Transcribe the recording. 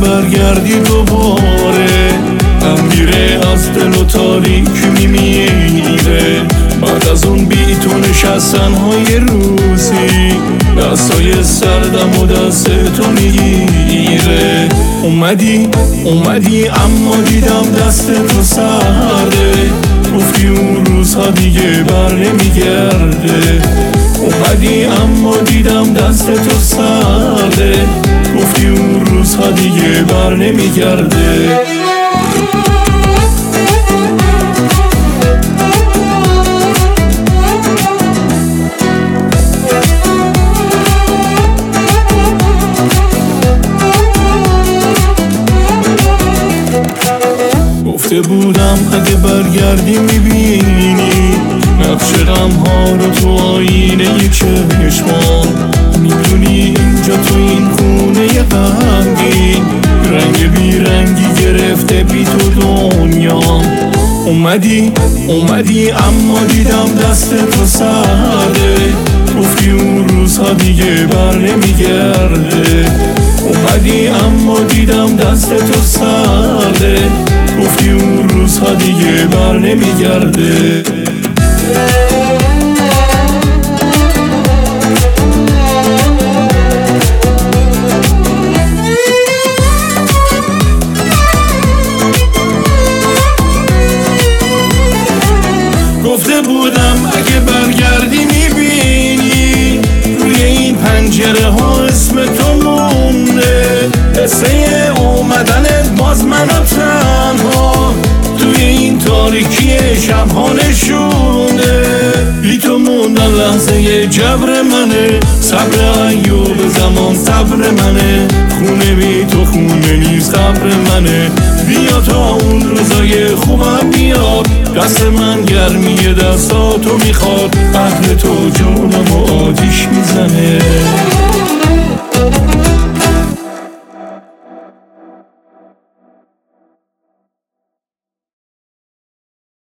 برگردی دوباره، غم میره از دل و تاریک میمیره. بعد از اون بی تو نشستن های روزی، دستای سردم و دست تو میگیره. اومدی اما دیدم دست تو سرده، گفتی اون روزها دیگه بر نمیگرده. اومدی اما دیدم دست تو سرده، گفتی اون روزها دیگه بر نمیگرده. گفته بودم اگه برگردی میبینی نقش غمها رو تو آینه چشمان. میدونی اینجا تو این خونه غمگین، رنگ بیرنگی گرفته بی تو دنیا. اومدی اما دیدم دست تو سرده، گفتی اون روزها دیگه بر نمیگرده. اومدی اما دیدم دست تو سرده، گفتی اون روزها دیگه بر نمیگرده. گفته بودم اگه برگردی میبینی روی این پنجره ها اسم تو مونده، قصه اومدنت باز منو تنها توی این تاریکی شبها نشونده. بی تو موندن لحظه جبر منه، صبر ایوب زمان صبر منه. خونه بی تو خونه نیست قبر منه، بیا تا اون روزای خوبم بیاد. دست من گرمی دستاتو میخواد، اهل تو جونم و آتیش میزنه.